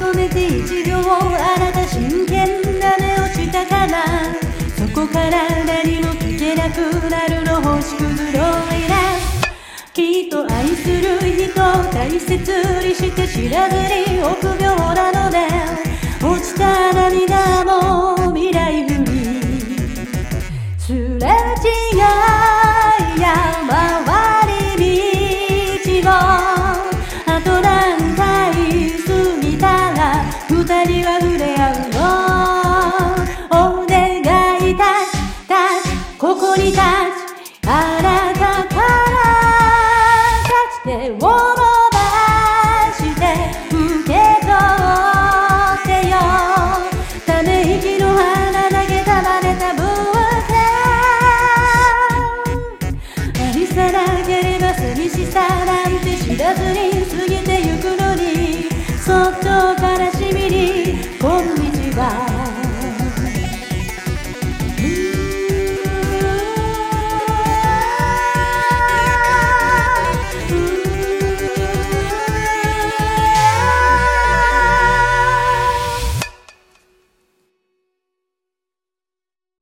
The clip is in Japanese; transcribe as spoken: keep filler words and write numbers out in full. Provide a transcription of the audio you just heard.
止めて一秒あなた真剣な目をしたかな。そこから何も聞けなくなるの星屑のいな。きっと愛する人を大切にして知らずに臆病なので、落ちた涙も未来風にすれ違いや回り道をあと何回過ぎたら二人は触れ合うの。お願いタッチタッチここにタッチあなたからタッチ手を伸ばして受け取ってよ。ため息の花だけ束ねたブーケ。愛さなければ寂しさなんて知らずに過ぎてゆくのに、そっと悲しみにこんにちは